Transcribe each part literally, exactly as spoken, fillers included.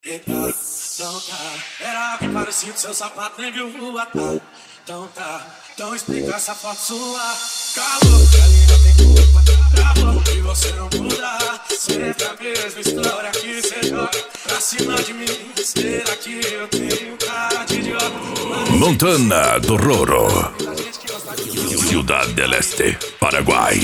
Então tá, era bem parecido, seu sapato nem viu rua, tá? Então tá, então explica essa foto sua. Calor, ali não tem culpa, travou e você não muda. Sempre a mesma história que cê joga pra cima de mim. Será que eu tenho cara de idiota? Montana do Roro, Ciudad del Este, Paraguai.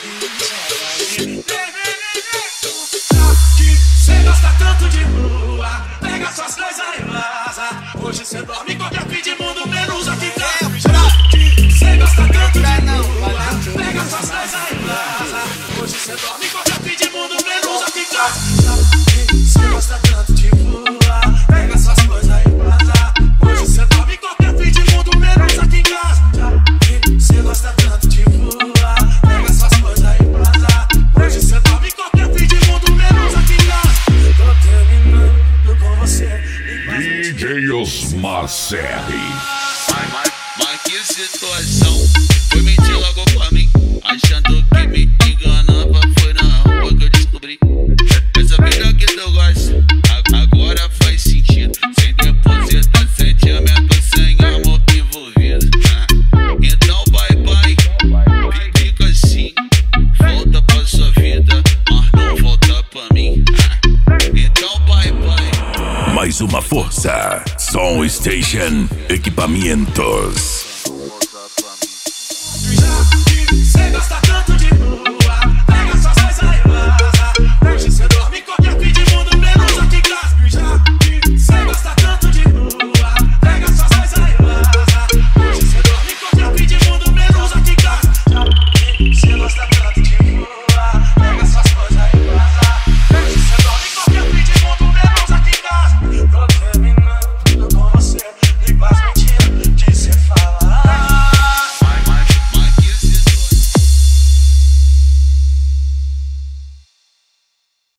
Cê gosta tanto de rua, pega suas coisas e vaza. Hoje cê dorme em qualquer fim de mundo, menos aqui em casa. Cê gosta tanto de rua, pega suas coisas e vaza. Hoje cê dorme em qualquer fim de mundo, menos aqui em casa. Cê gosta tanto de rua, pega suas coisas e vaza. Hoje cê dorme em qualquer fim de mundo, menos aqui em casa. Cê gosta tanto de rua, pega suas coisas e vaza. Hoje cê dorme em qualquer fim de mundo, menos aqui em casa. Tô terminando com você. D J Osmar Serri. Mas, mas, mas que situação. Foi mentir logo pra mim, achando que me enganava. Foi na rua que eu descobri essa vida que tu gosta, agora faz sentido. Sem depositar sentimento, sem amor envolvido. Então bye bye, fica assim. Volta pra sua vida, mas não volta pra mim. Então bye bye. Mais uma força. Som Station Equipamentos.